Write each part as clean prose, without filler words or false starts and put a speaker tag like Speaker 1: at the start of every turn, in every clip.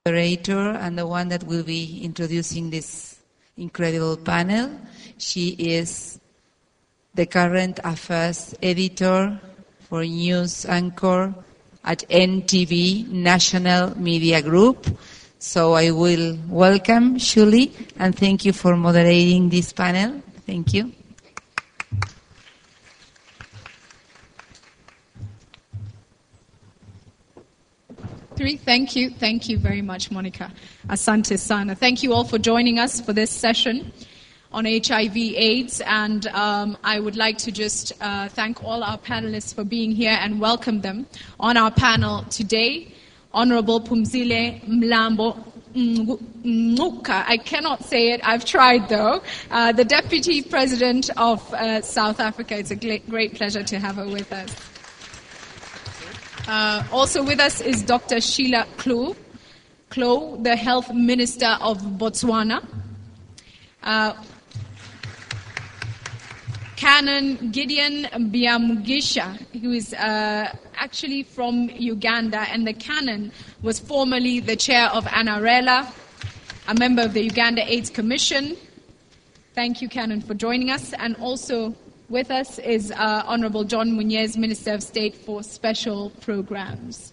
Speaker 1: moderator and the one that will be introducing this incredible panel. She is the current affairs editor for news anchor at NTV, National Media Group. So I will welcome Shuli and thank you for moderating this panel. Thank you.
Speaker 2: Thank you very much, Monica. Asante sana. Thank you all for joining us for this session on HIV/AIDS, and I would like to just thank all our panelists for being here and welcome them on our panel today. Honorable Phumzile Mlambo Ngcuka, I cannot say it, I've tried though, the Deputy President of South Africa. It's a great pleasure to have her with us. Also with us is Dr. Sheila Klo, the Health Minister of Botswana. Canon Gideon Byamgisha, who is actually from Uganda, and the Canon was formerly the chair of ANARELA, a member of the Uganda AIDS Commission. Thank you, Canon, for joining us. And also with us is Honorable John Munez, Minister of State for Special Programs.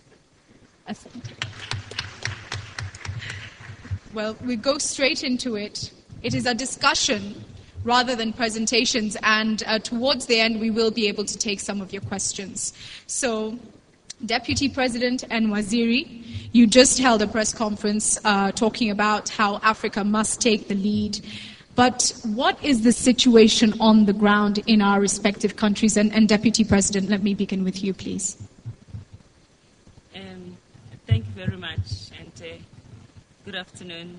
Speaker 2: Well, we go straight into it. It is a discussion rather than presentations, and towards the end we will be able to take some of your questions. So, Deputy President Nwaziri, you just held a press conference talking about how Africa must take the lead. But what is the situation on the ground in our respective countries? And Deputy President, let me begin with you, please.
Speaker 3: Thank you very much, and good afternoon.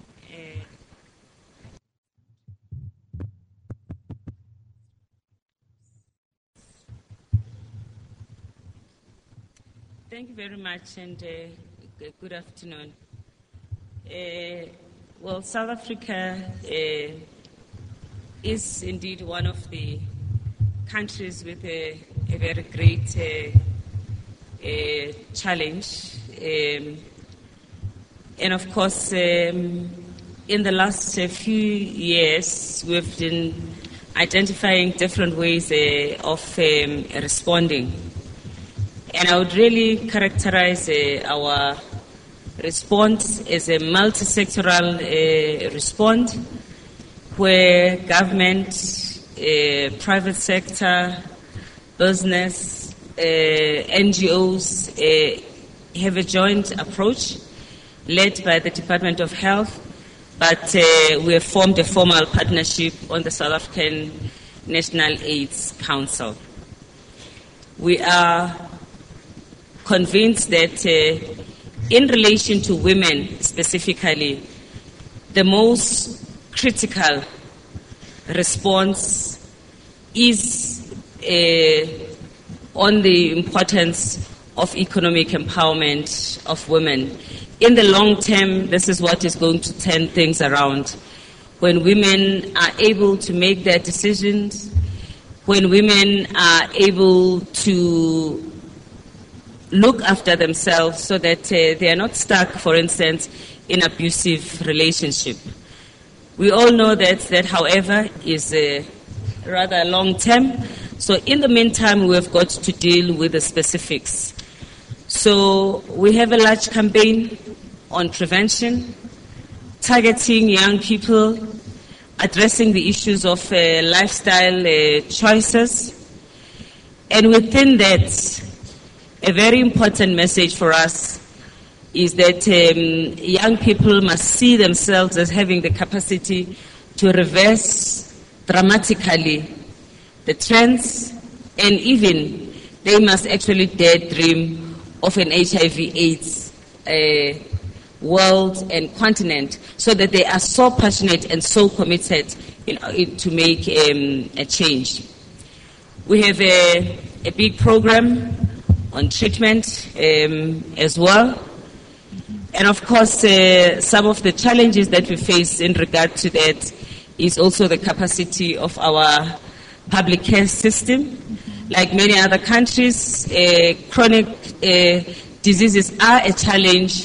Speaker 3: Thank you very much, and good afternoon. Well, South Africa is indeed one of the countries with a very great challenge. And of course, in the last few years, we've been identifying different ways of responding. And I would really characterize our response as a multi-sectoral response, where government, private sector, business, NGOs have a joint approach led by the Department of Health, but we have formed a formal partnership on the South African National AIDS Council. We are convinced that in relation to women specifically, the most critical response is on the importance of economic empowerment of women. In the long term, this is what is going to turn things around. When women are able to make their decisions, when women are able to look after themselves so that they are not stuck, for instance, in abusive relationship. We all know that however, is rather long term. So in the meantime, we have got to deal with the specifics. So we have a large campaign on prevention, targeting young people, addressing the issues of lifestyle choices. And within that, a very important message for us is that young people must see themselves as having the capacity to reverse dramatically the trends, and even they must actually dare dream of an HIV/AIDS world and continent, so that they are so passionate and so committed to make a change. We have a big program on treatment as well. And of course, some of the challenges that we face in regard to that is also the capacity of our public care system. Like many other countries, chronic diseases are a challenge,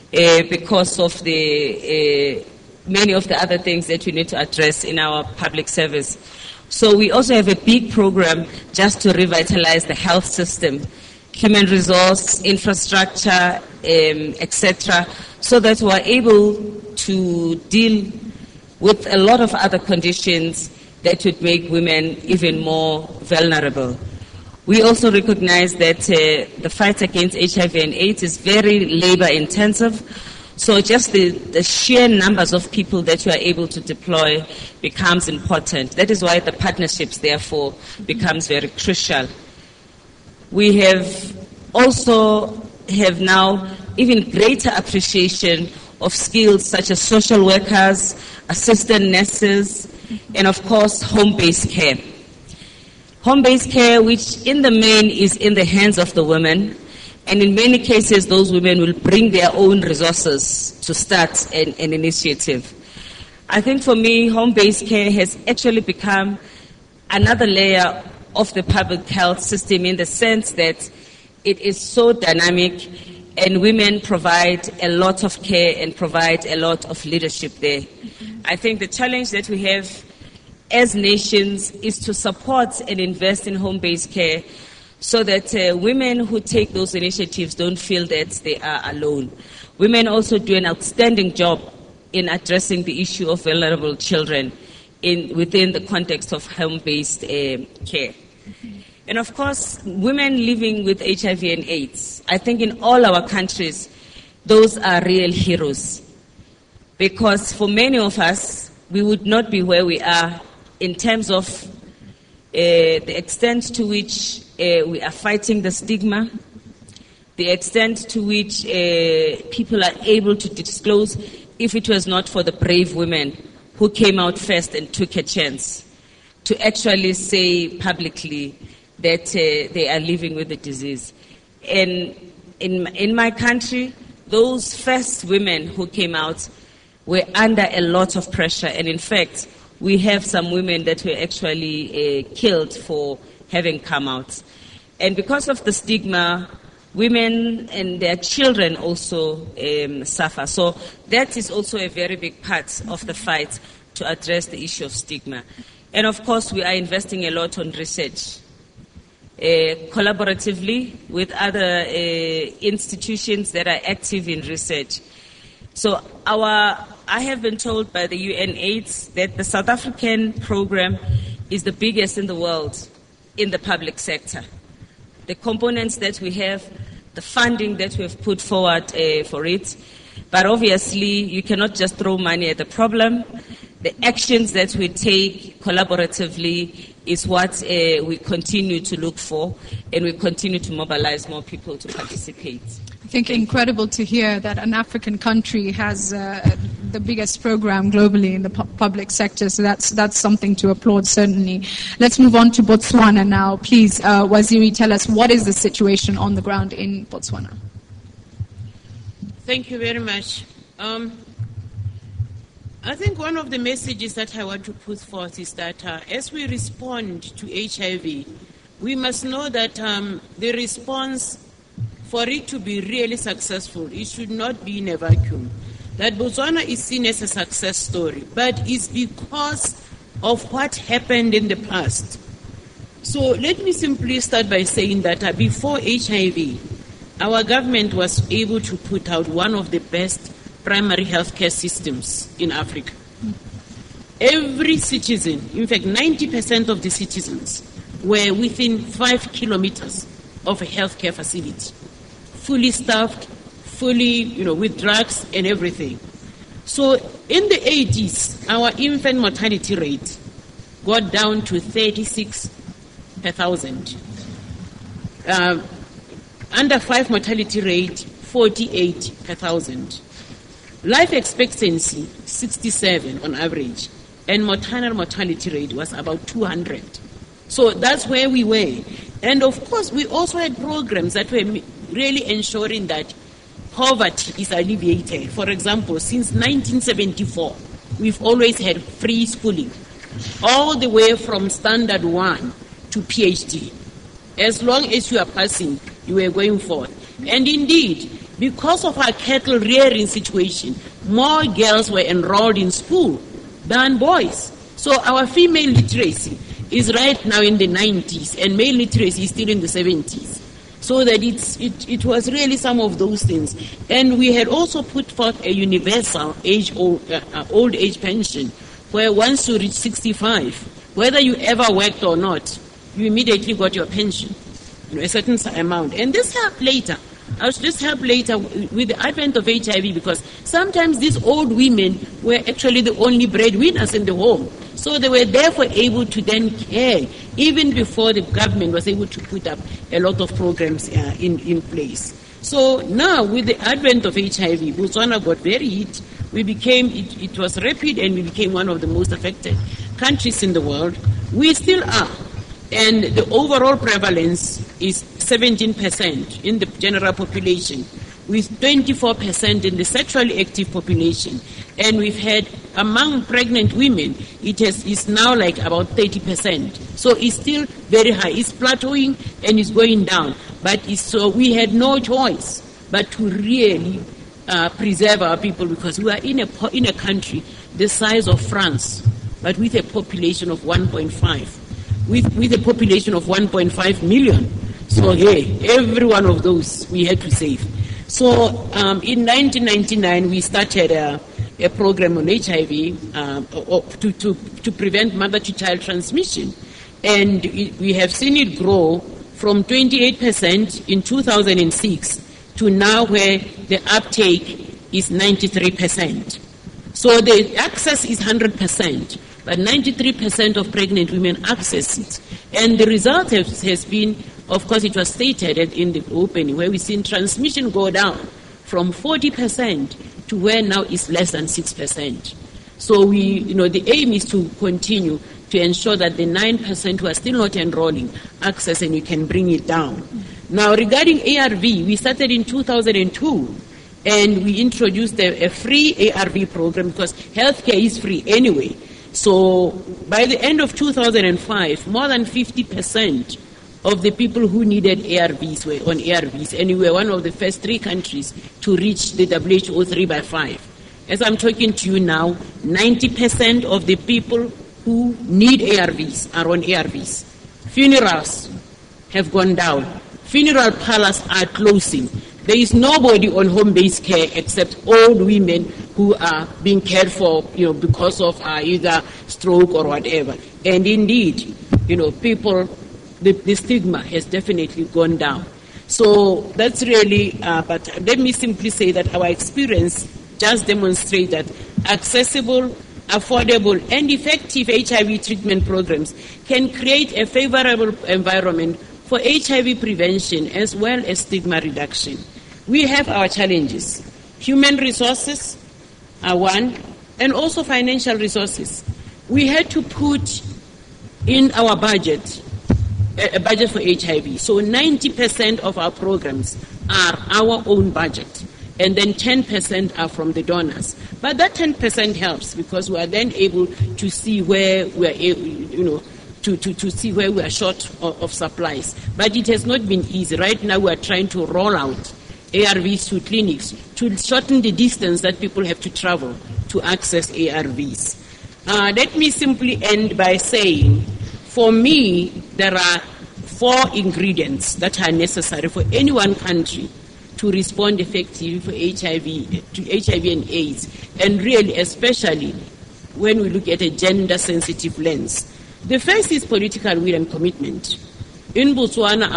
Speaker 3: because of the many of the other things that we need to address in our public service. So we also have a big program just to revitalize the health system, human resource, infrastructure, etc., so that we're able to deal with a lot of other conditions that would make women even more vulnerable. We also recognize that the fight against HIV and AIDS is very labor-intensive, so just the sheer numbers of people that you are able to deploy becomes important. That is why the partnerships, therefore, becomes very crucial. We have also have now even greater appreciation of skills such as social workers, assistant nurses, and of course, home-based care. Home-based care, which in the main is in the hands of the women, and in many cases, those women will bring their own resources to start an initiative. I think for me, home-based care has actually become another layer of the public health system in the sense that it is so dynamic and women provide a lot of care and provide a lot of leadership there. I think the challenge that we have as nations is to support and invest in home-based care so that women who take those initiatives don't feel that they are alone. Women also do an outstanding job in addressing the issue of vulnerable children within the context of home-based care. And of course, women living with HIV and AIDS, I think in all our countries, those are real heroes. Because for many of us, we would not be where we are in terms of the extent to which we are fighting the stigma, the extent to which people are able to disclose if it was not for the brave women who came out first and took a chance to actually say publicly that they are living with the disease. And in my country, those first women who came out were under a lot of pressure. And in fact, we have some women that were actually killed for having come out. And because of the stigma, women and their children also suffer. So that is also a very big part of the fight to address the issue of stigma. And of course, we are investing a lot on research, collaboratively with other institutions that are active in research. So I have been told by the UNAIDS that the South African program is the biggest in the world in the public sector. The components that we have, the funding that we have put forward for it, but obviously you cannot just throw money at the problem. The actions that we take collaboratively is what we continue to look for, and we continue to mobilize more people to participate.
Speaker 2: I think incredible to hear that an African country has the biggest program globally in the public sector. So that's something to applaud, certainly. Let's move on to Botswana now. Please, Waziri, tell us what is the situation on the ground in Botswana?
Speaker 4: Thank you very much. I think one of the messages that I want to put forth is that as we respond to HIV, we must know that the response, for it to be really successful, it should not be in a vacuum. That Botswana is seen as a success story, but it's because of what happened in the past. So let me simply start by saying that before HIV, our government was able to put out one of the best primary healthcare systems in Africa. Every citizen, in fact 90% of the citizens, were within 5 kilometers of a healthcare facility, fully staffed, fully, with drugs and everything. So in the 80s, our infant mortality rate got down to 36 per thousand. Under 5 mortality rate, 48 per thousand. Life expectancy, 67 on average, and maternal mortality rate was about 200. So that's where we were. And of course, we also had programs that were really ensuring that poverty is alleviated. For example, since 1974, we've always had free schooling, all the way from standard 1 to PhD. As long as you are passing, you are going forward. And indeed, because of our cattle rearing situation, more girls were enrolled in school than boys. So our female literacy is right now in the 90s, and male literacy is still in the 70s. So that it was really some of those things. And we had also put forth a universal old age pension, where once you reach 65, whether you ever worked or not, you immediately got your pension, a certain amount. And this helped later. This helped later with the advent of HIV, because sometimes these old women were actually the only breadwinners in the home. So they were therefore able to then care, even before the government was able to put up a lot of programs in place. So now, with the advent of HIV, Botswana got very hit. It was rapid, and we became one of the most affected countries in the world. We still are. And the overall prevalence is 17% in the general population, with 24% in the sexually active population. And we've had, among pregnant women, it's now like about 30%. So it's still very high. It's plateauing and it's going down. But so we had no choice but to really preserve our people, because we are in a country the size of France, but with a population of 1.5. With a population of 1.5 million. So, every one of those we had to save. So, in 1999, we started a program on HIV to prevent mother-to-child transmission. And we have seen it grow from 28% in 2006 to now where the uptake is 93%. So the access is 100%. But 93% of pregnant women access it. And the result has been, of course, it was stated in the opening, where we've seen transmission go down from 40% to where now is less than 6%. So the aim is to continue to ensure that the 9% who are still not enrolling access, and you can bring it down. Now, regarding ARV, we started in 2002. And we introduced a free ARV program, because healthcare is free anyway. So by the end of 2005, more than 50% of the people who needed ARVs were on ARVs, and we were one of the first 3 countries to reach the WHO 3x5. As I'm talking to you now, 90% of the people who need ARVs are on ARVs. Funerals have gone down. Funeral parlors are closing. There is nobody on home-based care except old women who are being cared for, because of either stroke or whatever. And indeed, people, the stigma has definitely gone down. So that's really, but let me simply say that our experience just demonstrates that accessible, affordable, and effective HIV treatment programs can create a favorable environment for HIV prevention as well as stigma reduction. We have our challenges. Human resources are one, and also financial resources. We had to put in our budget a budget for HIV. So 90% of our programs are our own budget, and then 10% are from the donors. But that 10% helps, because we are then able to see where we are, to see where we are short of supplies. But it has not been easy. Right now we are trying to roll out ARVs to clinics to shorten the distance that people have to travel to access ARVs. Let me simply end by saying, for me, there are 4 ingredients that are necessary for any one country to respond effectively for HIV and AIDS, and really especially when we look at a gender-sensitive lens. The first is political will and commitment. In Botswana,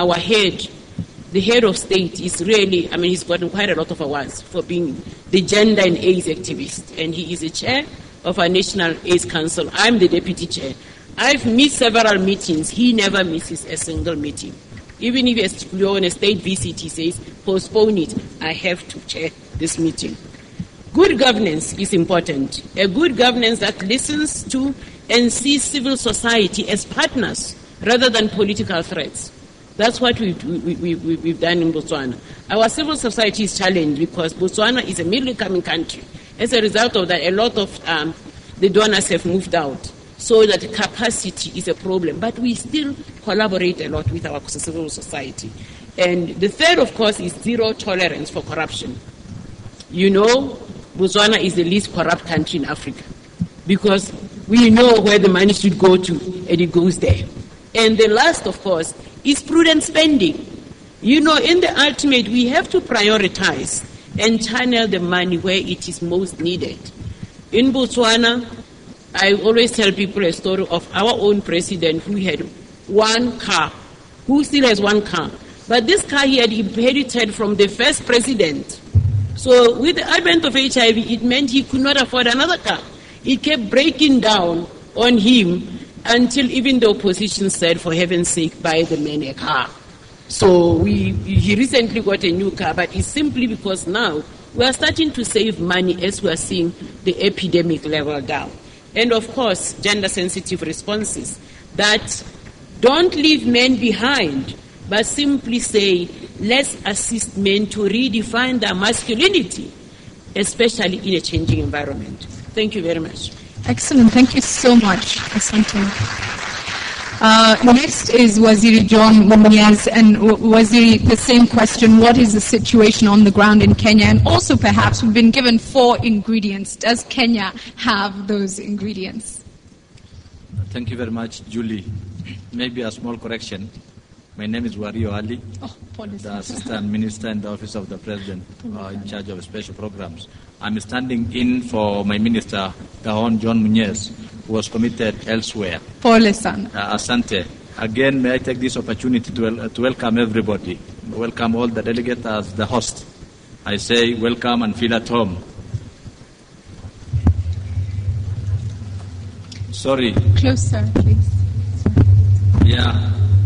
Speaker 4: the head of state is really, he's gotten quite a lot of awards for being the gender and AIDS activist. And he is the chair of our National AIDS Council. I'm the deputy chair. I've missed several meetings. He never misses a single meeting. Even if you're on a state visit, he says, postpone it. I have to chair this meeting. Good governance is important. A good governance that listens to and sees civil society as partners rather than political threats. That's what we've done in Botswana. Our civil society is challenged because Botswana is a middle-income country. As a result of that, a lot of the donors have moved out, so that capacity is a problem. But we still collaborate a lot with our civil society. And the third, of course, is zero tolerance for corruption. You know, Botswana is the least corrupt country in Africa because we know where the money should go to, and it goes there. And the last, of course, is prudent spending. You know, in the ultimate, we have to prioritize and channel the money where it is most needed. In Botswana, I always tell people a story of our own president who had one car, who still has one car. But this car he had inherited from the first president. So with the advent of HIV, it meant he could not afford another car. It kept breaking down on him until even the opposition said, for heaven's sake, buy the man a car. So he recently got a new car, but it's simply because now we are starting to save money as we are seeing the epidemic level down. And of course, gender-sensitive responses that don't leave men behind, but simply say, let's assist men to redefine their masculinity, especially in a changing environment. Thank you very much.
Speaker 2: Excellent. Thank you so much, Asante. Next is Waziri John Munyaz. And Waziri, the same question. What is the situation on the ground in Kenya? And also, perhaps, we've been given 4 ingredients. Does Kenya have those ingredients?
Speaker 5: Thank you very much, Julie. Maybe a small correction. My name is Wario Ali, the Assistant Minister in the Office of the President in charge of special programs. I'm standing in for my Minister, Dahon John Munyaz, who was committed elsewhere. Asante. Again, may I take this opportunity to welcome everybody, welcome all the delegates as the host. I say welcome and feel at home. Sorry.
Speaker 2: Closer, please.
Speaker 5: Yeah.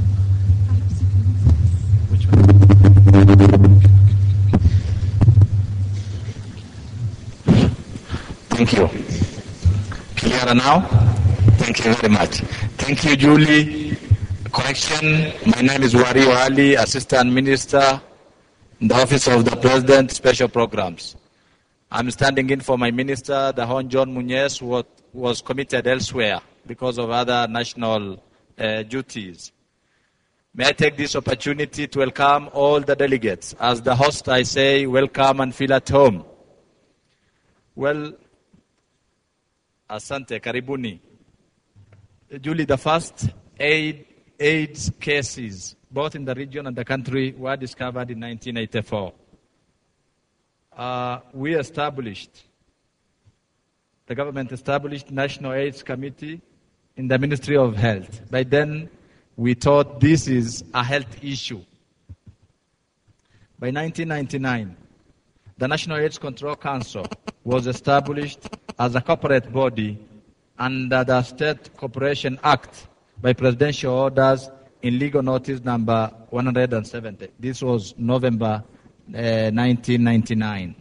Speaker 5: Thank you. Clear now? Thank you very much. Thank you, Julie. Correction, my name is Wario Ali, Assistant Minister in the Office of the President, Special Programs. I'm standing in for my Minister, Dahon John Munyaz, who was committed elsewhere because of other national duties. May I take this opportunity to welcome all the delegates. As the host, I say welcome and feel at home. Well, Asante, Karibuni. Julie, the first AIDS cases, both in the region and the country, were discovered in 1984. The government established National AIDS Committee in the Ministry of Health. By then, we thought this is a health issue. By 1999, the National AIDS Control Council was established as a corporate body under the State Corporation Act by presidential orders in legal notice number 170. This was November 1999.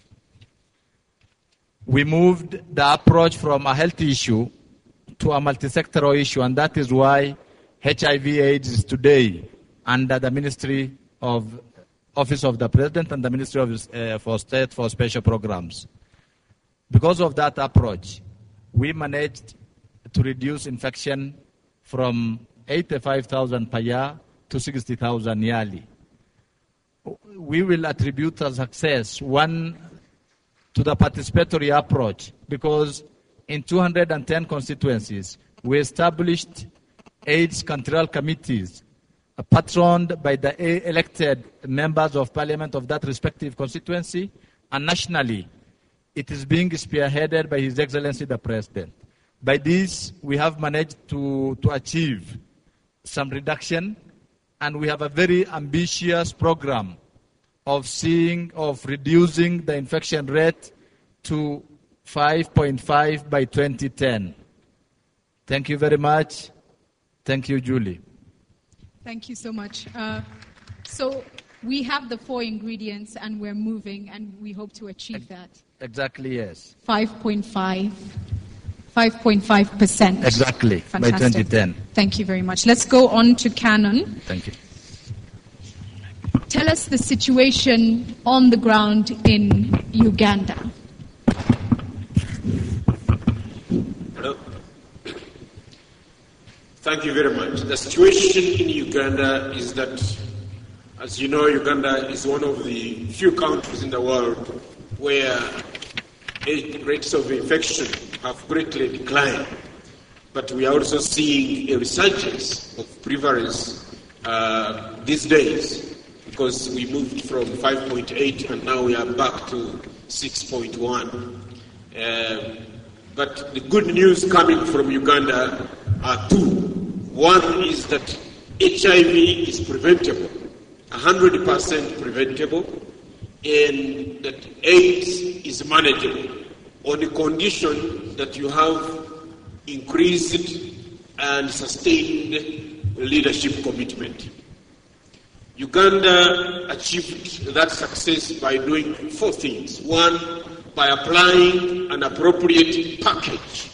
Speaker 5: We moved the approach from a health issue to a multi-sectoral issue, and that is why HIV/AIDS is today under the Ministry of Office of the President and the Ministry of for State for Special Programs. Because of that approach, we managed to reduce infection from 85,000 per year to 60,000 yearly. We will attribute a success, one, to the participatory approach, because in 210 constituencies, we established AIDS country committees patroned by the elected members of parliament of that respective constituency, and nationally, it is being spearheaded by His Excellency the President. By this, we have managed to achieve some reduction, and we have a very ambitious program of reducing the infection rate to 5.5 by 2010. Thank you very much. Thank you, Julie.
Speaker 2: Thank you so much. So we have the 4 ingredients and we're moving and we hope to achieve that.
Speaker 5: Exactly, yes.
Speaker 2: 5.5%.
Speaker 5: Exactly,
Speaker 2: Fantastic.
Speaker 5: By 2010.
Speaker 2: Thank you very much. Let's go on to Canon.
Speaker 5: Thank you.
Speaker 2: Tell us the situation on the ground in Uganda.
Speaker 6: Hello. Thank you very much. The situation in Uganda is that
Speaker 7: As you know, Uganda is one of the few countries in the world where rates of infection have greatly declined. But we are also seeing a resurgence of prevalence these days, because we moved from 5.8 and now we are back to 6.1. But the good news coming from Uganda are two. One is that HIV is preventable, 100% preventable, and that AIDS is manageable on the condition that you have increased and sustained leadership commitment. Uganda achieved that success by doing four things. One, by applying an appropriate package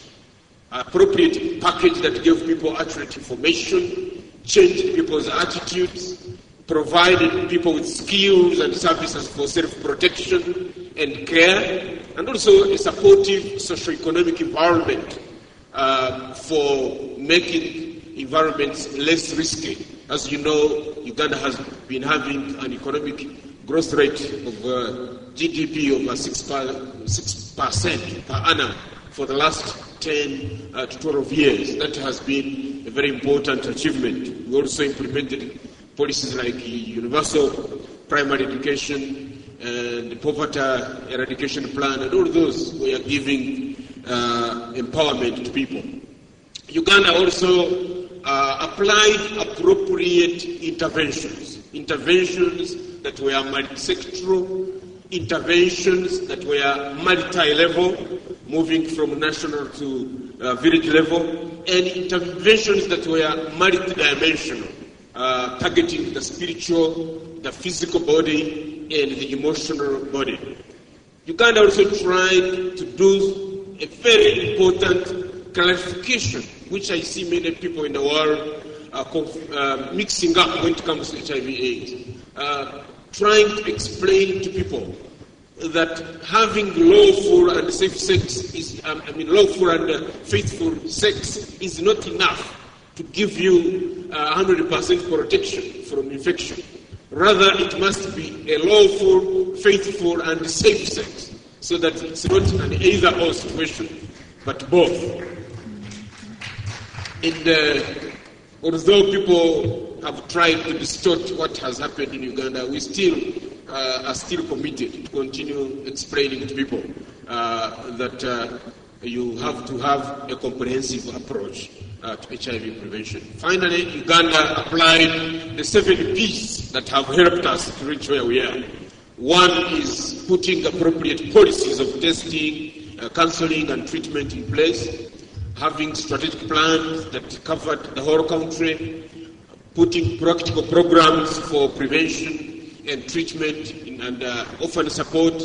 Speaker 7: that gave people accurate information, changed people's attitudes, provided people with skills and services for self-protection and care, and also a supportive socio-economic environment for making environments less risky. As you know, Uganda has been having an economic growth rate of GDP of 6% per annum for the last 10 to 12 years. That has been a very important achievement. We also implemented policies like universal primary education and the poverty eradication plan, and all those we are giving empowerment to people. Uganda also applied appropriate interventions that were multi-sectoral, interventions that were multi-level, moving from national to village level, and interventions that were multi-dimensional, targeting the spiritual, the physical body, and the emotional body. Uganda also tried to do a very important clarification, which I see many people in the world mixing up when it comes to HIV/AIDS. Trying to explain to people that having lawful and safe sex lawful and faithful sex is not enough to give you 100% protection from infection. Rather, it must be a lawful, faithful, and safe sex, so that it's not an either-or situation, but both. And although people have tried to distort what has happened in Uganda, we still are still committed to continue explaining to people that you have to have a comprehensive approach to HIV prevention. Finally, Uganda applied the 7 P's that have helped us to reach where we are. One is putting appropriate policies of testing, counseling, and treatment in place, having strategic plans that covered the whole country, putting practical programs for prevention and treatment and often support,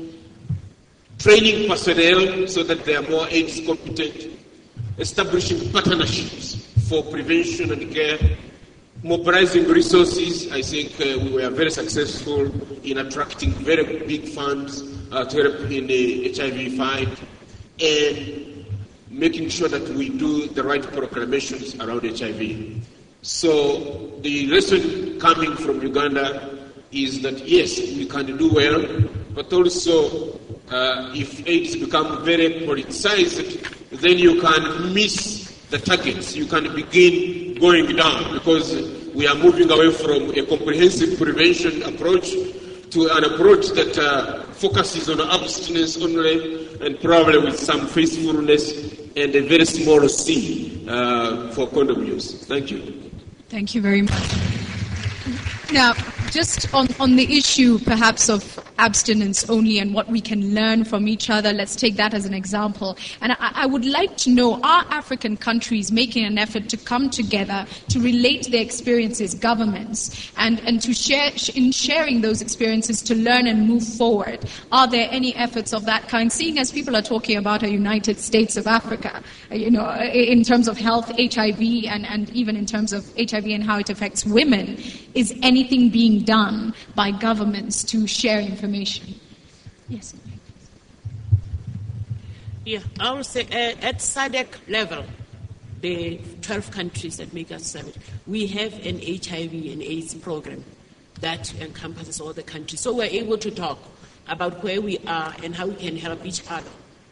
Speaker 7: training personnel so that they are more AIDS competent, establishing partnerships for prevention and care, mobilizing resources. I think we were very successful in attracting very big funds to help in the HIV fight, and making sure that we do the right proclamations around HIV. So the lesson coming from Uganda is that yes, we can do well, but also if AIDS become very politicized, then you can miss the targets. You can begin going down, because we are moving away from a comprehensive prevention approach to an approach that focuses on abstinence only, and probably with some faithfulness and a very small C for condom use. Thank you.
Speaker 2: Thank you very much. Now, just on the issue perhaps of abstinence only and what we can learn from each other, let's take that as an example. And I would like to know, are African countries making an effort to come together to relate their experiences, governments, and to share, in sharing those experiences, to learn and move forward? Are there any efforts of that kind, seeing as people are talking about a United States of Africa, in terms of health, HIV, and even in terms of HIV and how it affects women? Is anything being done by governments to share information? Yes.
Speaker 4: Yeah, I would say at SADC level, the 12 countries that make us SADC, we have an HIV and AIDS program. that encompasses all the countries. So we're able to talk about where we are and how we can help each other,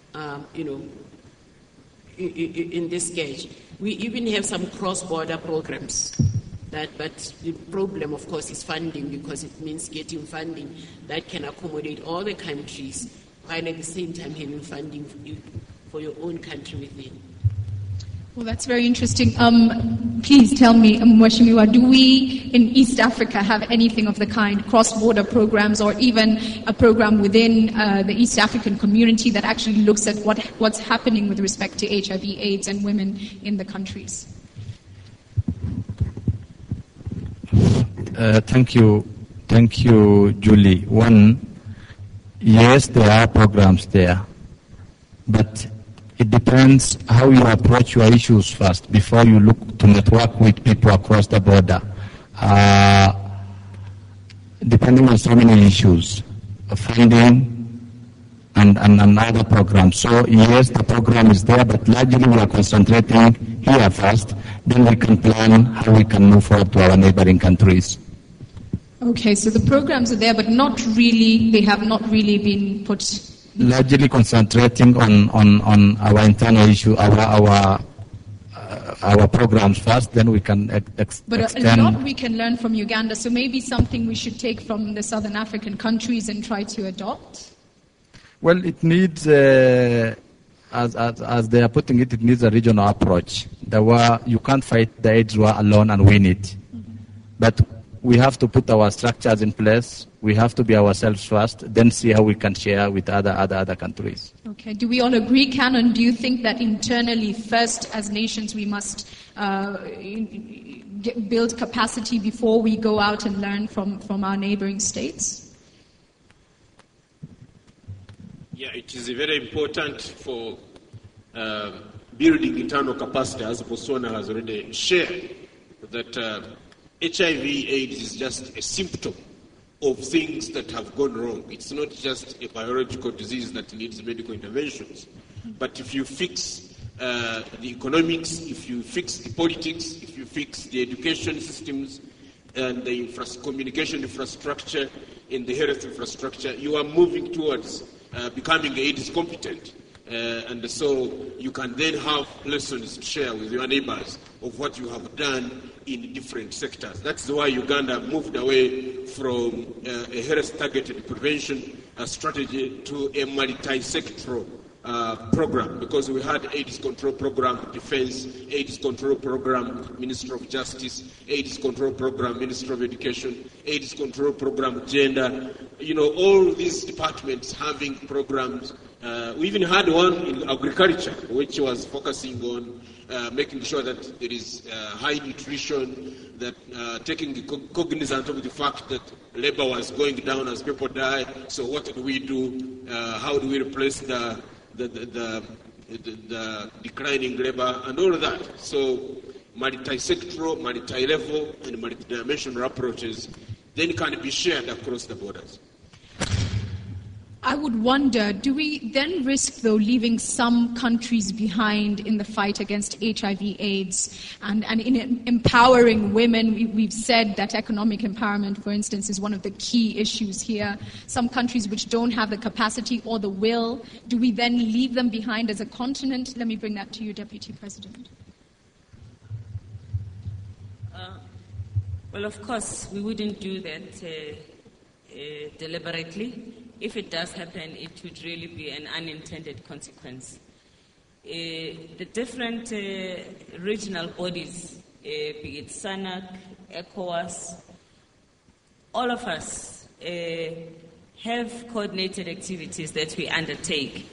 Speaker 4: in this gauge. We even have some cross-border programs. But the problem, of course, is funding, because it means getting funding that can accommodate all the countries, while at the same time having funding for your own country within.
Speaker 2: Well, that's very interesting. Please tell me, Mheshimiwa, do we in East Africa have anything of the kind, cross-border programs, or even a program within the East African community that actually looks at what's happening with respect to HIV/AIDS and women in the countries?
Speaker 5: Thank you, Julie. One, yes, there are programs there, but it depends how you approach your issues first before you look to network with people across the border. Depending on so many issues, funding and other programs. So yes, the program is there, but largely we are concentrating here first. Then we can plan how we can move forward to our neighboring countries.
Speaker 2: Okay, so the programs are there, but they have not really been put.
Speaker 5: Largely concentrating on our internal issue, our programs first, then we can extend.
Speaker 2: But a lot we can learn from Uganda, so maybe something we should take from the Southern African countries and try to adopt?
Speaker 5: Well, it needs, as they are putting it, it needs a regional approach. You can't fight the AIDS war alone and win it. Mm-hmm. But we have to put our structures in place. We have to be ourselves first, then see how we can share with other countries.
Speaker 2: Okay. Do we all agree, Canon? Do you think that internally, first, as nations, we must build capacity before we go out and learn from our neighboring states?
Speaker 7: Yeah, it is very important for building internal capacity, as Botswana has already shared, that HIV/AIDS is just a symptom of things that have gone wrong. It's not just a biological disease that needs medical interventions. But if you fix the economics, if you fix the politics, if you fix the education systems and the communication infrastructure and the health infrastructure, you are moving towards becoming AIDS competent. And so you can then have lessons to share with your neighbors of what you have done in different sectors. That's why Uganda moved away from a health-targeted prevention strategy to a multi-sectoral program, because we had AIDS control program, defense, AIDS control program, Ministry of Justice, AIDS control program, Ministry of Education, AIDS control program, gender. All these departments having programs. We even had one in agriculture, which was focusing on making sure that there is high nutrition, that taking cognizance of the fact that labor was going down as people die. So what do we do? How do we replace the declining labor and all of that? So multi-sectoral, multi-level, and multi-dimensional approaches then can be shared across the borders.
Speaker 2: I would wonder, do we then risk, though, leaving some countries behind in the fight against HIV/AIDS and in empowering women? We've said that economic empowerment, for instance, is one of the key issues here. Some countries which don't have the capacity or the will, do we then leave them behind as a continent? Let me bring that to you, Deputy President.
Speaker 3: Well, of course, we wouldn't do that deliberately. If it does happen, it would really be an unintended consequence. The different regional bodies, be it SANAC, ECOWAS, all of us have coordinated activities that we undertake.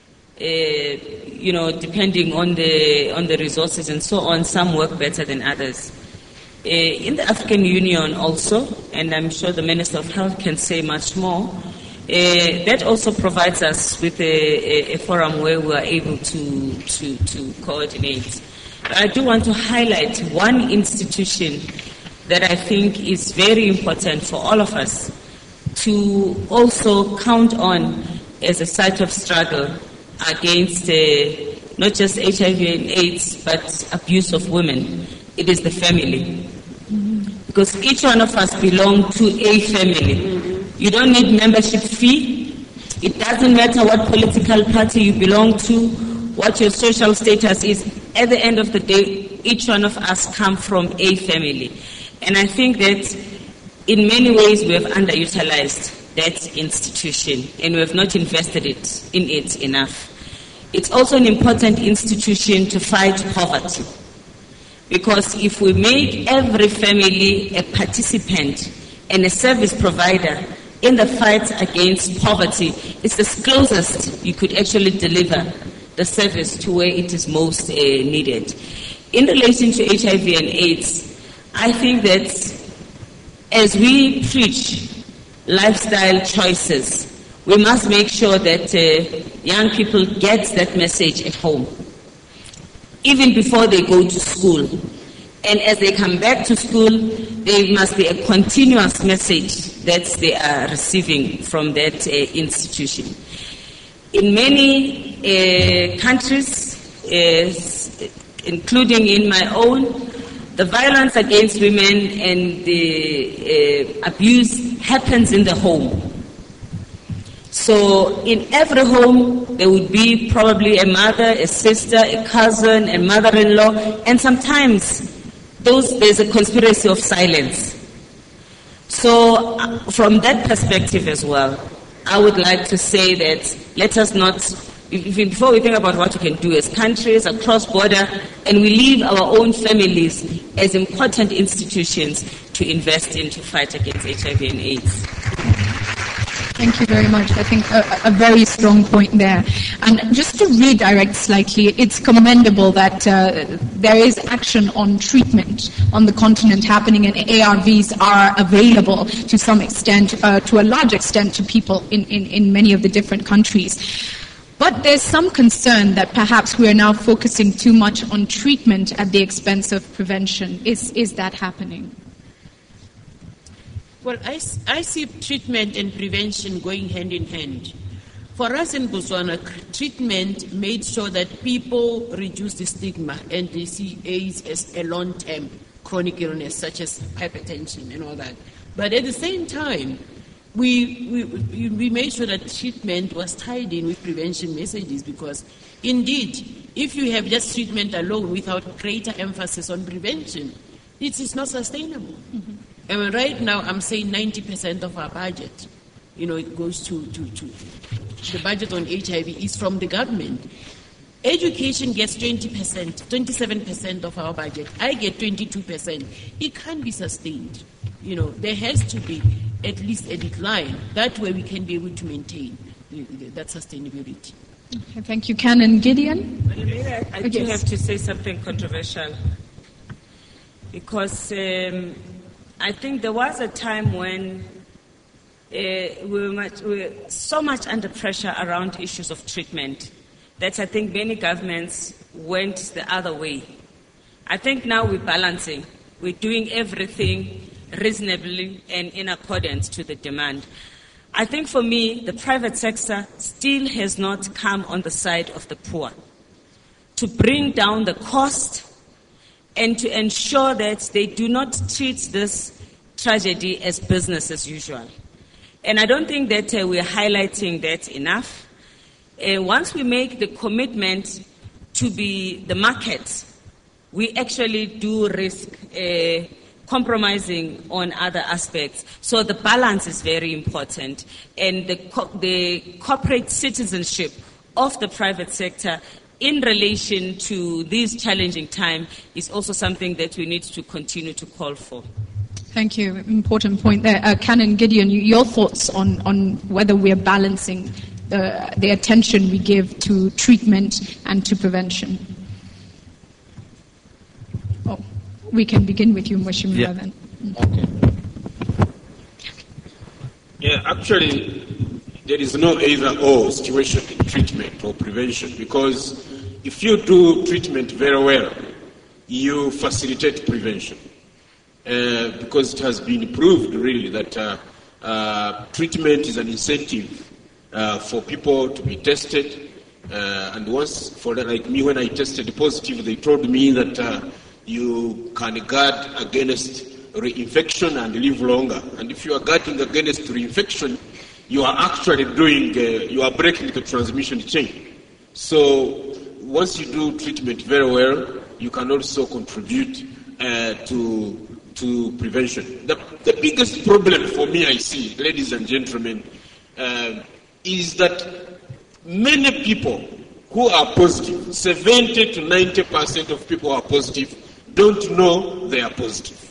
Speaker 3: Depending on the resources and so on, some work better than others. In the African Union also, and I'm sure the Minister of Health can say much more, that also provides us with a forum where we are able to coordinate. But I do want to highlight one institution that I think is very important for all of us to also count on as a site of struggle against not just HIV and AIDS, but abuse of women. It is the family. because each one of us belong to a family. You don't need membership fee. It doesn't matter what political party you belong to, what your social status is. At the end of the day, each one of us come from a family. And I think that in many ways we have underutilized that institution and we have not invested in it enough. It's also an important institution to fight poverty. Because if we make every family a participant and a service provider in the fight against poverty, it's the closest you could actually deliver the service to where it is most needed. In relation to HIV and AIDS, I think that as we preach lifestyle choices, we must make sure that young people get that message at home, even before they go to school. And as they come back to school, there must be a continuous message that they are receiving from that institution. In many countries, including in my own, the violence against women and the abuse happens in the home. So in every home, there would be probably a mother, a sister, a cousin, a mother-in-law, and sometimes there's a conspiracy of silence. So from that perspective as well, I would like to say that let us not, before we think about what we can do as countries across border, and we leave our own families as important institutions to invest in to fight against HIV and AIDS.
Speaker 2: Thank you very much. I think a very strong point there. And just to redirect slightly, it's commendable that there is action on treatment on the continent happening, and ARVs are available to some extent, to a large extent, to people in many of the different countries. But there's some concern that perhaps we are now focusing too much on treatment at the expense of prevention. Is that happening?
Speaker 4: Well, I see treatment and prevention going hand in hand. For us in Botswana, treatment made sure that people reduce the stigma and they see AIDS as a long-term chronic illness, such as hypertension and all that. But at the same time, we made sure that treatment was tied in with prevention messages, because indeed, if you have just treatment alone without greater emphasis on prevention, it is not sustainable. Mm-hmm. And right now, I'm saying 90% of our budget, it goes to the budget on HIV is from the government. Education gets 20%, 27% of our budget. I get 22%. It can't be sustained. There has to be at least a decline. That way we can be able to maintain that sustainability.
Speaker 2: Okay, thank you. Canon Gideon?
Speaker 3: Well, I do have to say something controversial, because I think there was a time when we were so much under pressure around issues of treatment that I think many governments went the other way. I think now we're balancing. We're doing everything reasonably and in accordance to the demand. I think for me, the private sector still has not come on the side of the poor to bring down the cost and to ensure that they do not treat this tragedy as business as usual. And I don't think that we're highlighting that enough. Once we make the commitment to be the market, we actually do risk compromising on other aspects. So the balance is very important. And the corporate citizenship of the private sector in relation to this challenging time is also something that we need to continue to call for.
Speaker 2: Thank you. Important point there. Canon Gideon, your thoughts on whether we're balancing the attention we give to treatment and to prevention? Oh, we can begin with you, Mheshimiwa, then.
Speaker 7: Okay. Yeah, actually, there is no either-or situation in treatment or prevention, because if you do treatment very well, you facilitate prevention. Because it has been proved really that treatment is an incentive for people to be tested. And once, like me, when I tested positive, they told me that you can guard against reinfection and live longer. And if you are guarding against reinfection, you are actually you are breaking the transmission chain. So once you do treatment very well, you can also contribute to prevention. The biggest problem for me, I see, ladies and gentlemen, is that many people who are positive, 70 to 90% of people who are positive, don't know they are positive.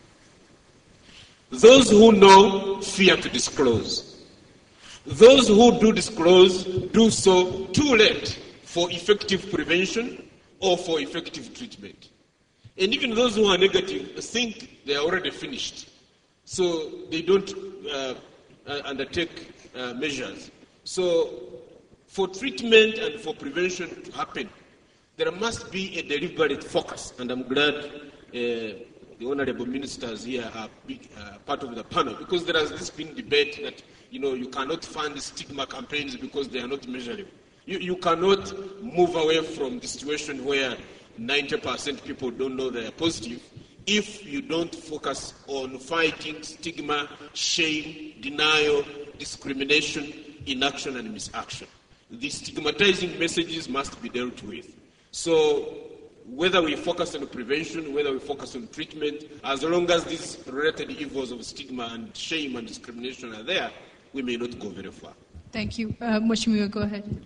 Speaker 7: Those who know fear to disclose. Those who do disclose do so too late for effective prevention or for effective treatment. And even those who are negative think they are already finished. So they don't undertake measures. So for treatment and for prevention to happen, there must be a deliberate focus. And I'm glad the honorable ministers here are part of the panel, because there has this been debate that you cannot fund stigma campaigns because they are not measurable. You cannot move away from the situation where 90% people don't know they are positive if you don't focus on fighting stigma, shame, denial, discrimination, inaction, and misaction. The stigmatizing messages must be dealt with. So whether we focus on prevention, whether we focus on treatment, as long as these related evils of stigma and shame and discrimination are there, we may not go very far.
Speaker 2: Thank you. Mheshimiwa, go ahead.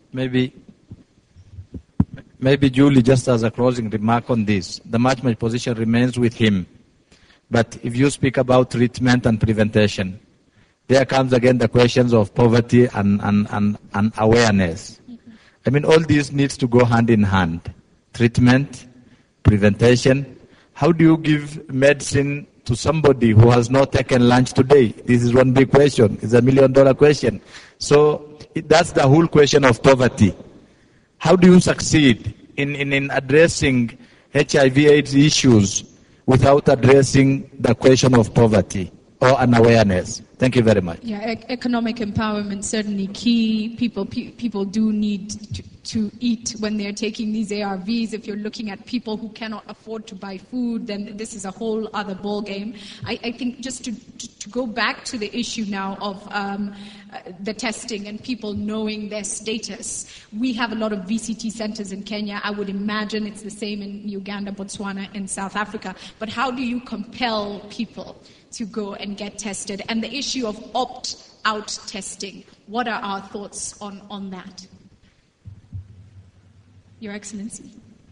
Speaker 5: Maybe Julie, just as a closing remark on this, the my position remains with him. But if you speak about treatment and prevention, there comes again the questions of poverty and awareness. I mean, all these needs to go hand in hand. Treatment, prevention. How do you give medicine to somebody who has not taken lunch today? This is one big question. It's $1 million question. So that's the whole question of poverty. How do you succeed in addressing HIV/AIDS issues without addressing the question of poverty or an awareness? Thank you very much.
Speaker 2: Yeah, economic empowerment certainly key. People do need to eat when they're taking these ARVs. If you're looking at people who cannot afford to buy food, then this is a whole other ball game. I think just to go back to the issue now of the testing and people knowing their status. We have a lot of VCT centers in Kenya. I would imagine it's the same in Uganda, Botswana, and South Africa. But how do you compel people to go and get tested? And the issue of opt-out testing, what are our thoughts on that? Your Excellency.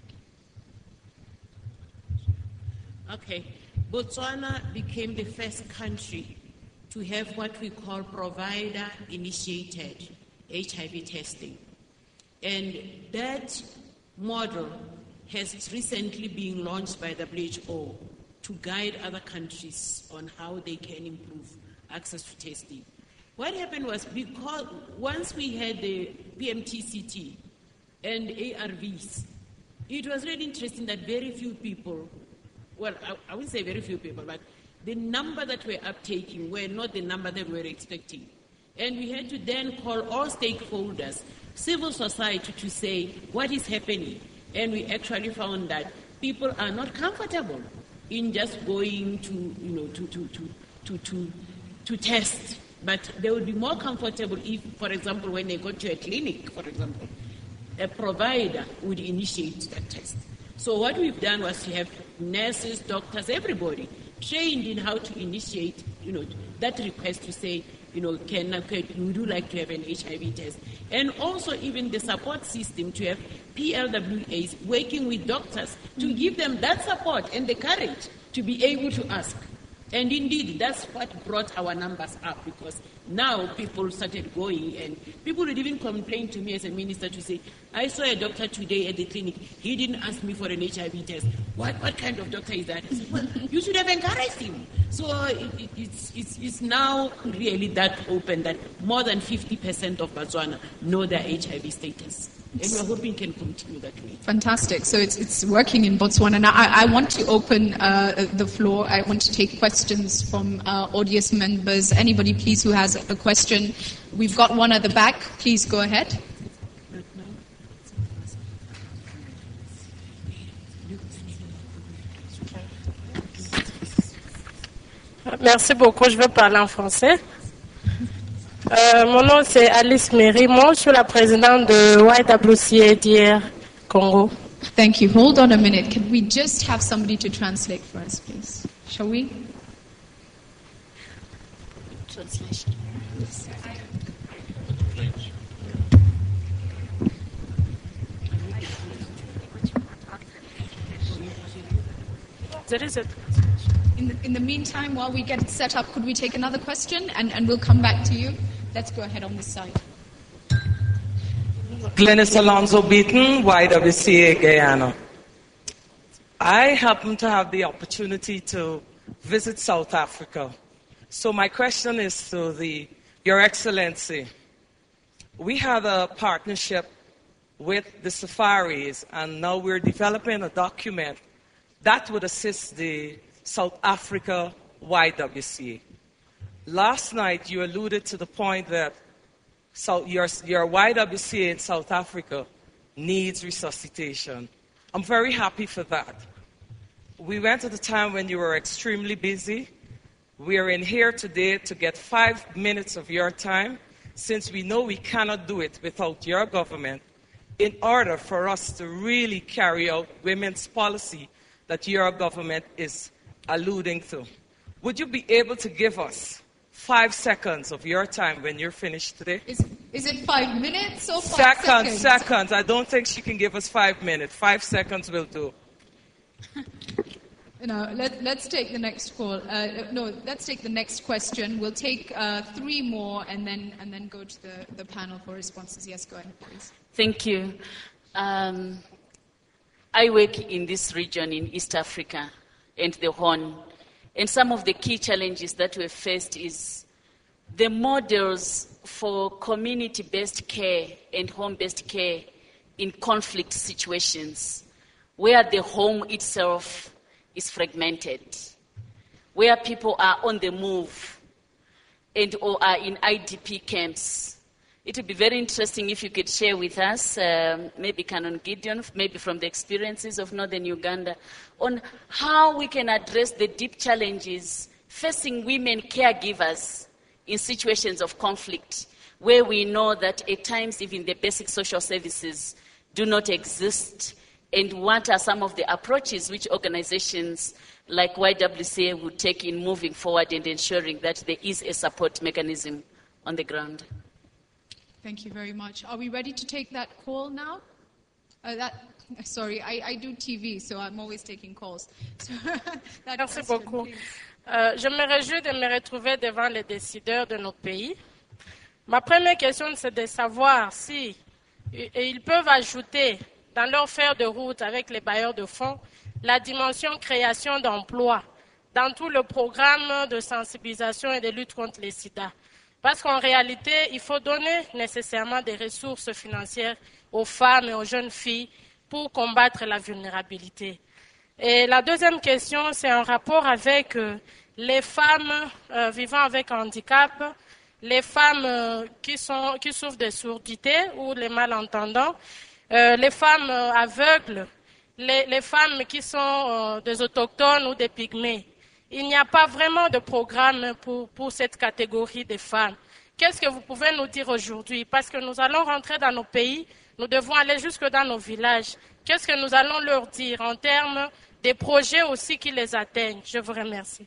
Speaker 4: Okay. Botswana became the first country to have what we call provider-initiated HIV testing. And that model has recently been launched by WHO to guide other countries on how they can improve access to testing. What happened was, because once we had the PMTCT and ARVs, it was really interesting that very few people, well, I wouldn't say very few people, but the number that were uptaking were not the number that we were expecting. And we had to then call all stakeholders, civil society, to say what is happening. And we actually found that people are not comfortable in just going to test. But they would be more comfortable if, for example, when they go to a clinic, for example, a provider would initiate that test. So what we've done was to have nurses, doctors, everybody trained in how to initiate, that request to say, would you like to have an HIV test? And also even the support system to have PLWAs working with doctors to give them that support and the courage to be able to ask. And indeed, that's what brought our numbers up, because now people started going, and people would even complain to me as a minister to say, I saw a doctor today at the clinic. He didn't ask me for an HIV test. What kind of doctor is that? I said, well, you should have encouraged him. So it's now really that open that more than 50% of Botswana know their HIV status. And we're hoping can continue that way.
Speaker 2: Fantastic. So it's working in Botswana. Now, I want to open the floor. I want to take questions from audience members. Anybody, please, who has a question. We've got one at the back. Please go ahead.
Speaker 8: Merci beaucoup, je vais parler en français. Mon nom c'est Alice Merimo, je suis la présidente de YWCA d'hier, Congo.
Speaker 2: Thank you. Hold on a minute. Can we just have somebody to translate for us, please? Shall we?
Speaker 9: Translation.
Speaker 8: There is a
Speaker 2: In the meantime, while we get it set up, could we take another question and we'll come back to you? Let's go ahead on this side.
Speaker 10: Glennis Alonso Beaton, YWCA Guyana. I happen to have the opportunity to visit South Africa. So my question is to Your Excellency. We had a partnership with the safaris, and now we're developing a document that would assist the South Africa YWCA. Last night you alluded to the point that your YWCA in South Africa needs resuscitation. I'm very happy for that. We went at a time when you were extremely busy. We are in here today to get 5 minutes of your time, since we know we cannot do it without your government, in order for us to really carry out women's policy that your government is alluding to. Would you be able to give us 5 seconds of your time when you're finished today?
Speaker 2: Is it 5 minutes or 5 seconds?
Speaker 10: Seconds. I don't think she can give us 5 minutes. 5 seconds will do.
Speaker 2: Let's take the next call. Let's take the next question. We'll take 3 more and then go to the panel for responses. Yes, go ahead, please.
Speaker 9: Thank you. I work in this region in East Africa and the Horn. And some of the key challenges that we've faced is the models for community-based care and home-based care in conflict situations, where the home itself is fragmented, where people are on the move and or are in IDP camps. It would be very interesting if you could share with us, maybe Canon Gideon, maybe from the experiences of Northern Uganda, on how we can address the deep challenges facing women caregivers in situations of conflict, where we know that at times even the basic social services do not exist, and what are some of the approaches which organizations like YWCA would take in moving forward and ensuring that there is a support mechanism on the ground.
Speaker 2: Thank you very much. Are we ready to take that call now? Sorry, I do TV, so I'm always taking calls. So,
Speaker 8: Merci beaucoup. Je me réjouis de me retrouver devant les décideurs de notre pays. Ma première question, c'est de savoir si ils peuvent ajouter dans leur feuille de route avec les bailleurs de fonds la dimension création d'emplois dans tout le programme de sensibilisation et de lutte contre les sida. Parce qu'en réalité, il faut donner nécessairement des ressources financières aux femmes et aux jeunes filles pour combattre la vulnérabilité. Et la deuxième question, c'est en rapport avec les femmes vivant avec handicap, les femmes qui souffrent de surdité ou les malentendants, les femmes aveugles, les femmes qui sont des autochtones ou des pygmées. Il n'y a pas vraiment de programme pour cette catégorie de femmes. Qu'est-ce que vous pouvez nous dire aujourd'hui? Parce que nous allons rentrer dans nos pays, nous devons aller jusque dans nos villages. Qu'est-ce que nous allons leur dire en termes des projets aussi qui les atteignent? Je vous remercie.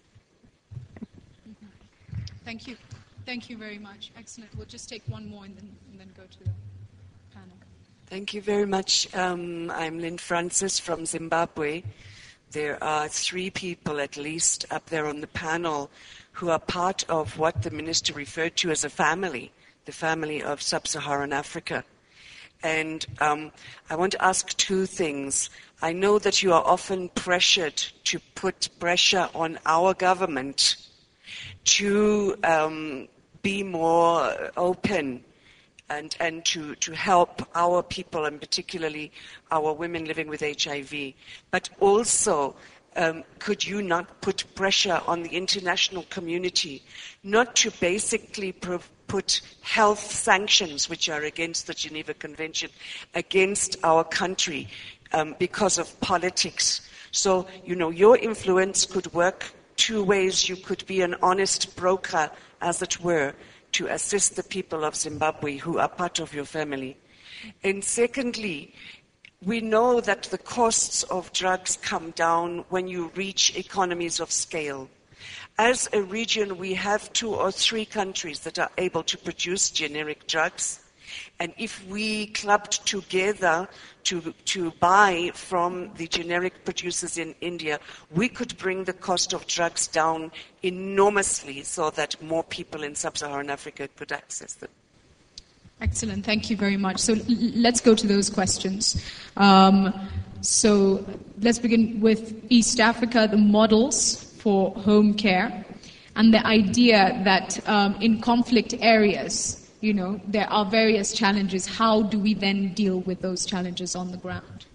Speaker 2: Thank you. Thank you very much. Excellent. We'll just take one more and then go to the panel.
Speaker 11: Thank you very much. I'm Lynn Francis from Zimbabwe. There are 3 people at least up there on the panel who are part of what the minister referred to as a family, the family of sub-Saharan Africa. And I want to ask 2 things. I know that you are often pressured to put pressure on our government to be more open and to help our people, and particularly our women living with HIV. But also, could you not put pressure on the international community not to basically put health sanctions, which are against the Geneva Convention, against our country because of politics? So, your influence could work two ways you could be an honest broker, as it were, to assist the people of Zimbabwe who are part of your family. And secondly, we know that the costs of drugs come down when you reach economies of scale. As a region, we have 2 or 3 countries that are able to produce generic drugs. And if we clubbed together to buy from the generic producers in India, we could bring the cost of drugs down enormously so that more people in sub-Saharan Africa could access them.
Speaker 2: Excellent. Thank you very much. So let's go to those questions. So let's begin with East Africa, the models for home care, and the idea that in conflict areas, there are various challenges. How do we then deal with those challenges on the ground?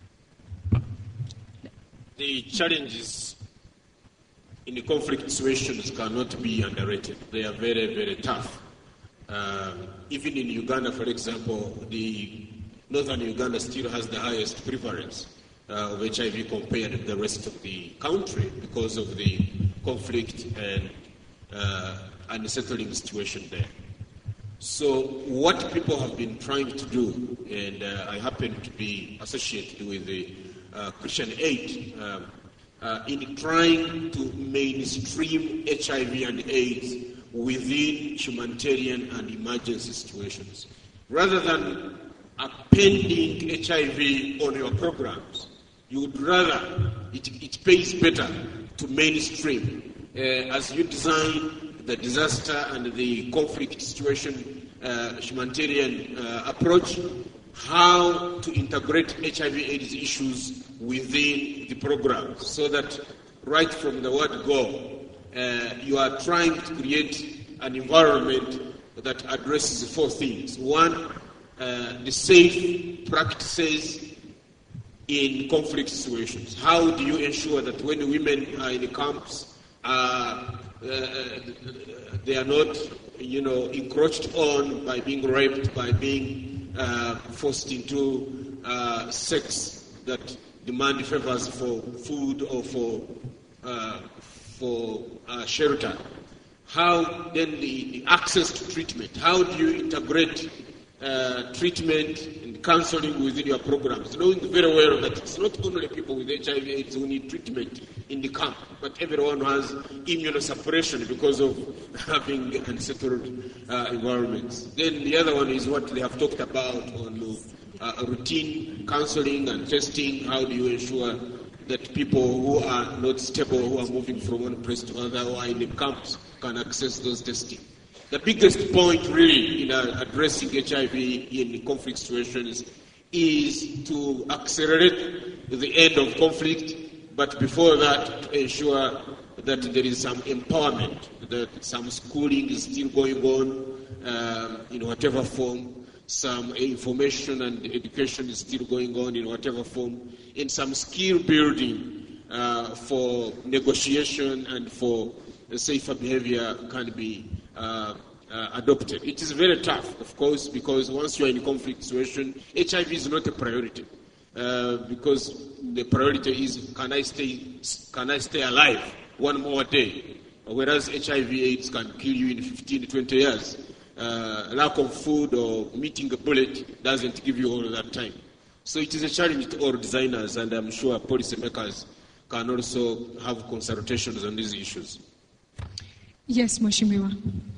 Speaker 7: The challenges in the conflict situations cannot be underrated. They are very, very tough. Even in Uganda, for example, the northern Uganda still has the highest prevalence of HIV compared to the rest of the country because of the conflict and unsettling situation there. So what people have been trying to do, and I happen to be associated with the Christian Aid, in trying to mainstream HIV and AIDS within humanitarian and emergency situations. Rather than appending HIV on your programs, you would rather, it pays better to mainstream as you design the disaster and the conflict situation humanitarian approach, how to integrate HIV/AIDS issues within the programs so that right from the word go, you are trying to create an environment that addresses 4 things. 1, the safe practices in conflict situations. How do you ensure that when women are in the camps, they are not, encroached on by being raped, by being forced into sex that demand favors for food or for shelter? How then the access to treatment? How do you integrate treatment and counseling within your programs, knowing very well that it's not only people with HIV/AIDS who need treatment in the camp, but everyone has immunosuppression because of having unsettled environments. Then the other one is what they have talked about on routine counseling and testing. How do you ensure that people who are not stable, who are moving from one place to another, who are in the camps, can access those testing? The biggest point really in addressing HIV in conflict situations is to accelerate the end of conflict, but before that, to ensure that there is some empowerment, that some schooling is still going on in whatever form, some information and education is still going on in whatever form, and some skill building for negotiation and for safer behavior can be adopted. It is very tough, of course, because once you are in a conflict situation, HIV is not a priority, because the priority is can I stay alive one more day, whereas HIV/AIDS can kill you in 15 to 20 years. Lack of food or meeting a bullet doesn't give you all of that time. So it is a challenge to all designers, and I'm sure policymakers can also have consultations on these issues.
Speaker 2: Yes, Mheshimiwa.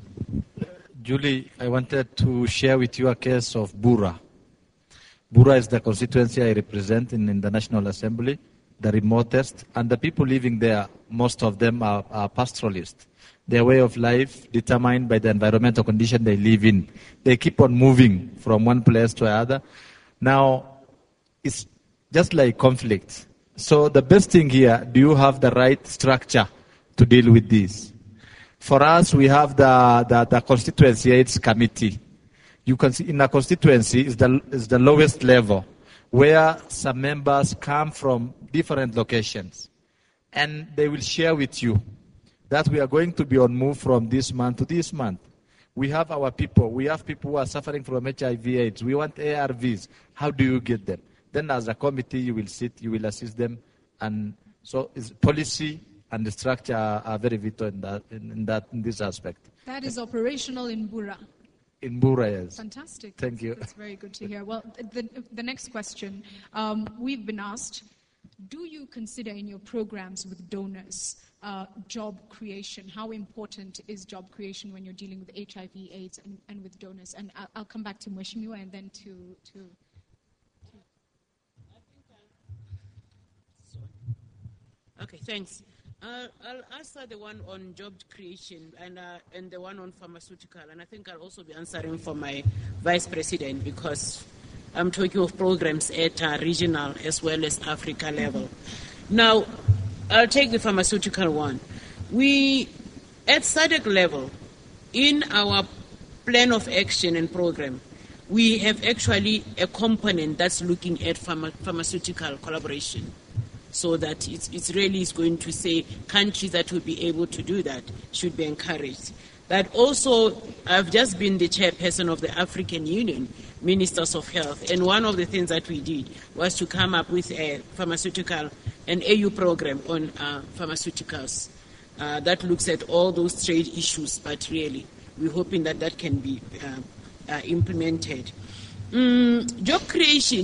Speaker 5: Julie, I wanted to share with you a case of Bura. Bura is the constituency I represent in the National Assembly, the remotest, and the people living there, most of them are pastoralists. Their way of life determined by the environmental condition they live in. They keep on moving from one place to another. Now, it's just like conflict. So the best thing here, do you have the right structure to deal with this? For us, we have the constituency AIDS committee. You can see in a constituency is the lowest level, where some members come from different locations, and they will share with you that we are going to be on move from this month to this month. We have our people. We have people who are suffering from HIV/AIDS. We want ARVs. How do you get them? Then as a committee, you will sit, you will assist them. And so it's policy and the structure are very vital in this aspect.
Speaker 2: That is operational in Bura.
Speaker 5: In Bura, yes.
Speaker 2: Fantastic.
Speaker 5: Thank you.
Speaker 2: That's very good to hear. Well, the next question, we've been asked, do you consider in your programs with donors job creation? How important is job creation when you're dealing with HIV/AIDS and with donors? And I'll come back to Mheshimiwa and then to
Speaker 4: Okay, thanks. I'll answer the one on job creation and the one on pharmaceutical, and I think I'll also be answering for my vice president because I'm talking of programs at regional as well as Africa level. Now, I'll take the pharmaceutical one. We, at SADC level, in our plan of action and program, we have actually a component that's looking at pharmaceutical collaboration. So that it's really is going to say countries that will be able to do that should be encouraged. But also, I've just been the chairperson of the African Union Ministers of Health, and one of the things that we did was to come up with an AU program on pharmaceuticals that looks at all those trade issues, but really we're hoping that that can be implemented. Job creation,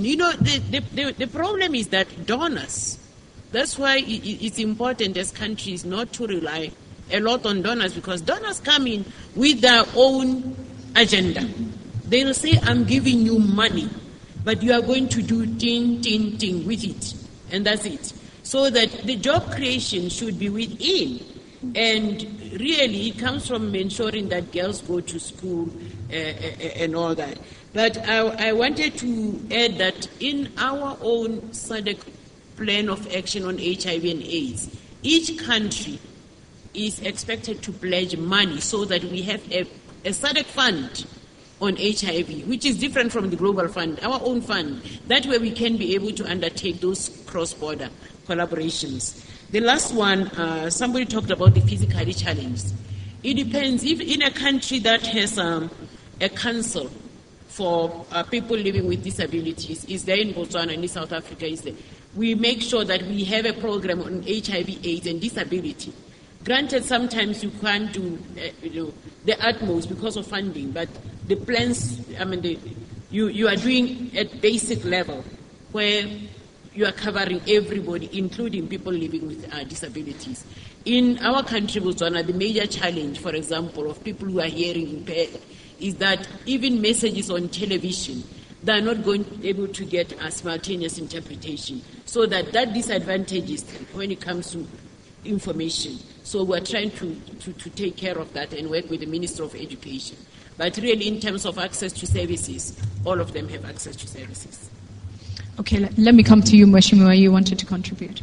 Speaker 4: the problem is that donors, that's why it's important as countries not to rely a lot on donors, because donors come in with their own agenda. They'll say, I'm giving you money, but you are going to do ting with it, and that's it. So that the job creation should be within, and really it comes from ensuring that girls go to school and all that. But I wanted to add that in our own SADC plan of action on HIV and AIDS, each country is expected to pledge money so that we have a SADC fund on HIV, which is different from the global fund, our own fund. That way we can be able to undertake those cross-border collaborations. The last one, somebody talked about the physically challenged. It depends. If in a country that has a council for people living with disabilities, is there in Botswana and in South Africa, is there, we make sure that we have a program on HIV, AIDS, and disability. Granted, sometimes you can't do the utmost because of funding, but the plans, you are doing at basic level where you are covering everybody, including people living with disabilities. In our country, Botswana, the major challenge, for example, of people who are hearing impaired is that even messages on television, they are not going to be able to get a simultaneous interpretation. So that disadvantages when it comes to information. So we're trying to take care of that and work with the Minister of Education. But really, in terms of access to services, all of them have access to services.
Speaker 2: Okay, let me come to you, Mheshimiwa. You wanted to contribute.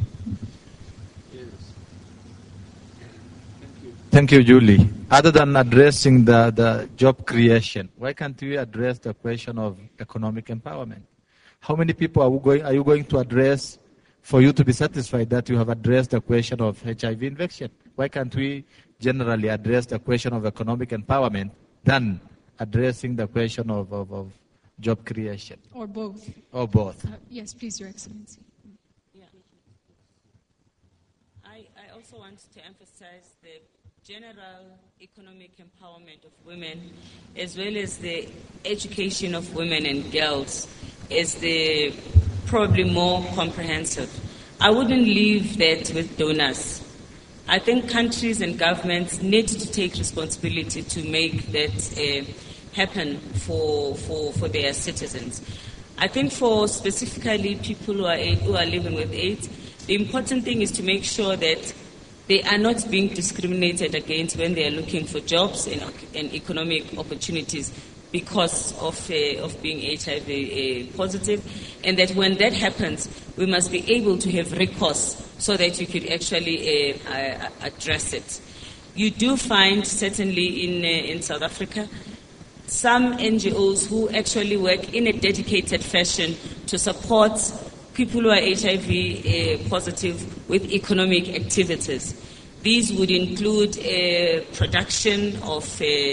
Speaker 5: Thank you, Julie. Other than addressing the job creation, why can't we address the question of economic empowerment? How many people are you going to address for you to be satisfied that you have addressed the question of HIV infection? Why can't we generally address the question of economic empowerment than addressing the question of job creation?
Speaker 2: Or both.
Speaker 5: Or both.
Speaker 2: Yes, please, Your Excellency.
Speaker 3: Yeah. I also want to emphasize the general economic empowerment of women, as well as the education of women and girls, is the probably more comprehensive. I wouldn't leave that with donors. I think countries and governments need to take responsibility to make that happen for their citizens. I think for specifically people who are living with AIDS, the important thing is to make sure that they are not being discriminated against when they are looking for jobs and economic opportunities because of being HIV positive, and that when that happens, we must be able to have recourse so that you could actually address it. You do find, certainly in South Africa, some NGOs who actually work in a dedicated fashion to support people who are HIV positive with economic activities. These would include production of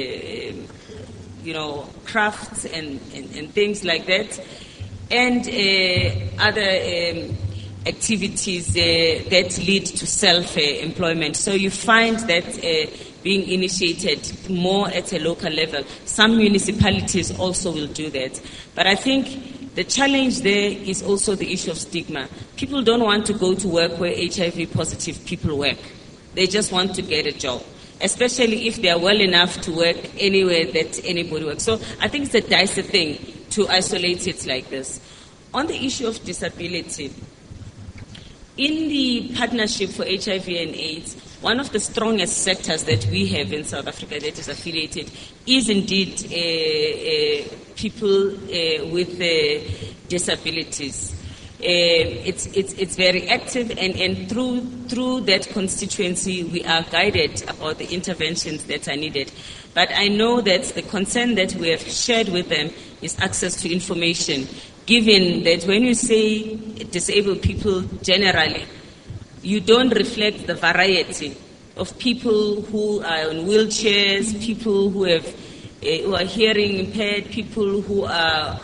Speaker 3: crafts and things like that, and other activities that lead to self-employment. So you find that being initiated more at a local level. Some municipalities also will do that. But I think the challenge there is also the issue of stigma. People don't want to go to work where HIV positive people work. They just want to get a job, especially if they are well enough to work anywhere that anybody works. So I think it's a dicey thing to isolate it like this. On the issue of disability, in the Partnership for HIV and AIDS, one of the strongest sectors that we have in South Africa that is affiliated is indeed people with disabilities. It's very active, and through that constituency we are guided about the interventions that are needed. But I know that the concern that we have shared with them is access to information, given that when you say disabled people generally, you don't reflect the variety of people who are on wheelchairs, people who are hearing impaired, people who have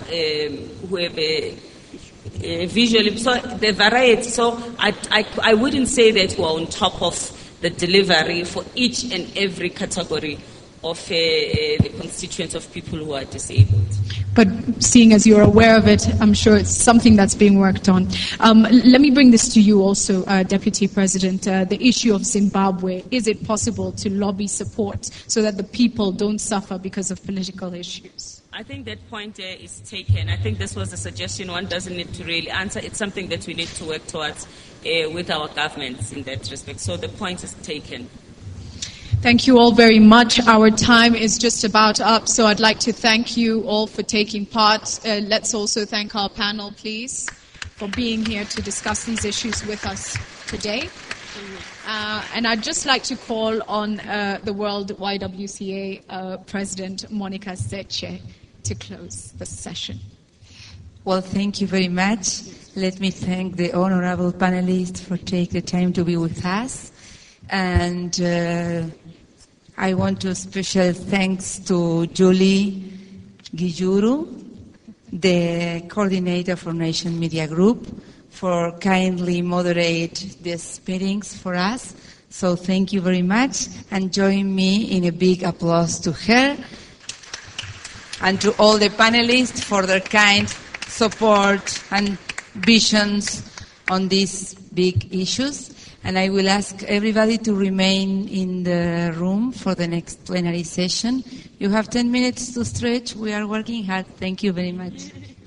Speaker 3: visually. So the variety. So I wouldn't say that we're on top of the delivery for each and every category of the constituents of people who are disabled.
Speaker 2: But seeing as you're aware of it, I'm sure it's something that's being worked on. Let me bring this to you also, Deputy President. The issue of Zimbabwe, is it possible to lobby support so that the people don't suffer because of political issues?
Speaker 3: I think that point is taken. I think this was a suggestion. One doesn't need to really answer. It's something that we need to work towards with our governments in that respect. So the point is taken.
Speaker 2: Thank you all very much. Our time is just about up, so I'd like to thank you all for taking part. Let's also thank our panel, please, for being here to discuss these issues with us today. And I'd just like to call on the World YWCA President Monica Zetsche to close the session.
Speaker 1: Well, thank you very much. Let me thank the honorable panelists for taking the time to be with us. And I want to special thanks to Julie Gijuru, the coordinator for Nation Media Group, for kindly moderate these meetings for us. So thank you very much, and join me in a big applause to her and to all the panelists for their kind support and visions on these big issues. And I will ask everybody to remain in the room for the next plenary session. You have 10 minutes to stretch. We are working hard. Thank you very much.